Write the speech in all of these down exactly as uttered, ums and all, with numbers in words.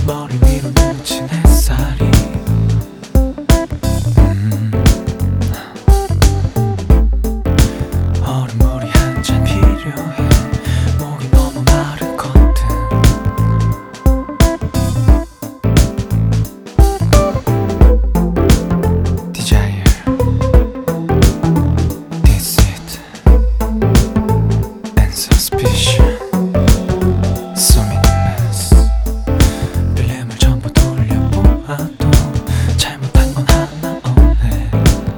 머리 위로 묻힌 햇살이 음. 얼음물이 한 잔 필요해. 목이 너무 마르거든. Desire, this it, and suspicion. So meaningless. 필름을 전부 돌려보아도 잘못한 건 하나 없네.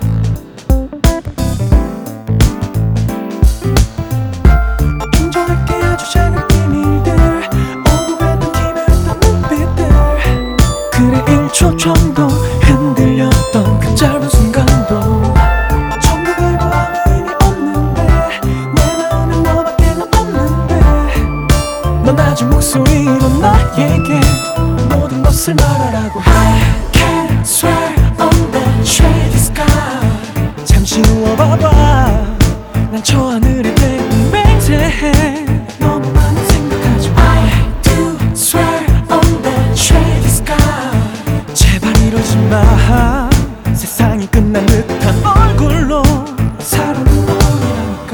인정할게 아주 작은 비밀들, 오고 갔던 기회였던 눈빛들. 그래 일 초 정도 흔들렸던 그 짧은 순간도 전부 걸고 아무 의미 없는데 내 마음엔 너밖에는 없는데 넌 아직 목소리로 나에게 모든 것을 말하라고 해. I can't swear on the shady sky. 잠시 누워봐봐. 난 저 하늘에 대고 맹세해. 너무 많은 생각하지 마. I do swear on the shady sky. 제발 이러지 마. 세상이 끝난 듯한 얼굴로 사랑은 너라니까.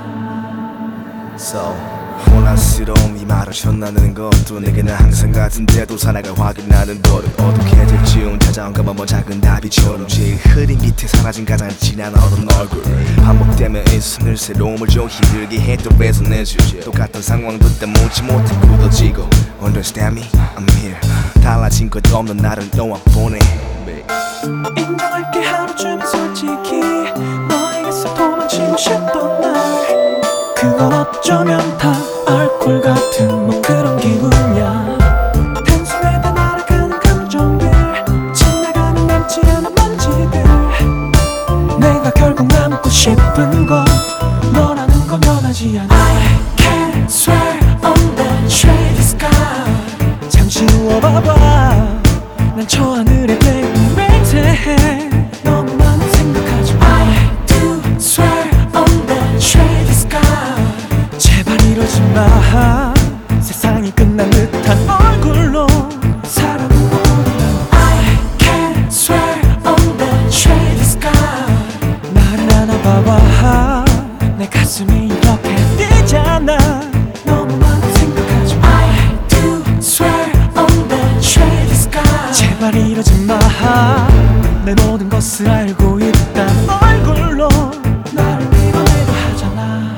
So 혼란스러움이 말을 전하는 것도 내게는 항상 같은데도 살아가 확인하는 버릇. 어둑해질 즈음 찾아온 까만 작은 나비처럼 제일 흐린 밑에 사라진 가장 진한 어두운 얼굴. 반복되면 일순을 새로움을 좀 힘들게 했던 resonance. 똑같은 상황도 때묻지 못해 굳어지고 Understand me? I'm here. 달라진 것 없는 나를 너와 보내. 인정할게 하루쯤은 솔직히 너에게서 도망치고 싶던 날. 그건 어쩌면 다 알코올 같은 뭐 그런 기분이야. 단숨에 다 날아가는 감정들, 지나가는 남지 않은 먼지들. 내가 결국 남고 싶은 건 너라는 건 변하지 않아. I can't swear on the shady sky. 잠시 누워봐봐. 난 저 하늘에 대고 맹세해. 너무 많은 생각하지 마. I do swear on the shady sky. 제발 이러지 마. 세상이 끝난 듯한 얼굴로 사랑은 너라니까. I can't swear on the shady sky. 나를 안아봐봐. 내 가슴이 이렇게 뛰잖아. 너무 많은 생각하지 마. I do swear on the shady sky. 제발 이러지 마. 내 모든 것을 알고 있단 얼굴로 나를 밀어내려 하잖아.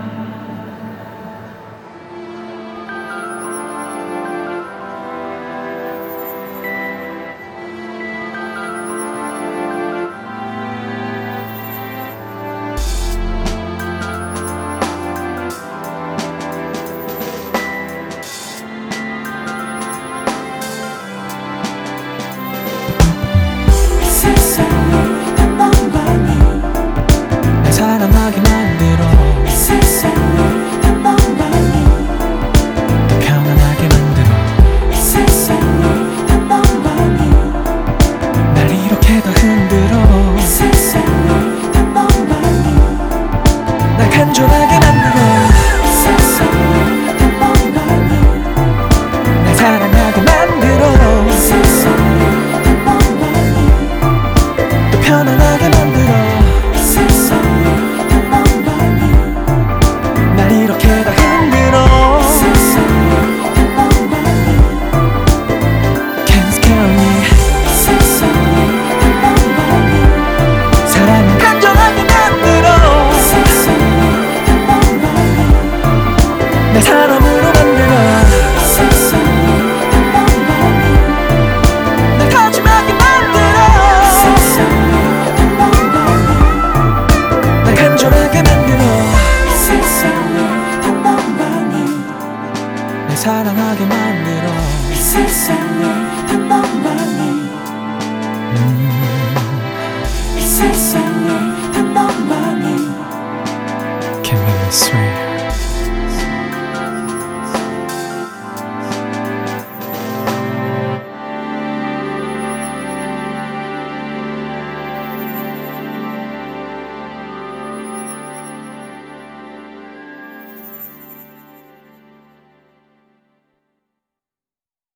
세상을 단 너만이 날 사랑하게 만들어. 세상을 단 너만이 더 편안하게 만들어. 세상을 단 너만이 날 이렇게 더 흔들어. 세상을 단 너만이 날 간절하게 만들어. 세상을 단 너만이 날 사랑하게 만들어. 세상을 단 너만이 편안하게 만들어. 세상을 단 너만이 날 이렇게 다 흔들어. 세상을 단 너만이 Can't scare me. 세상을 단 너만이 사랑을 간절하게 만들어. 세상을 단 너만이 날 사람으로 만들어. 세상을 단 너만이 날 거짓말하게 만들어. 세상을 간절하게 만들어. 세상을 단 너만이 날 사랑하게 만들어. 세상을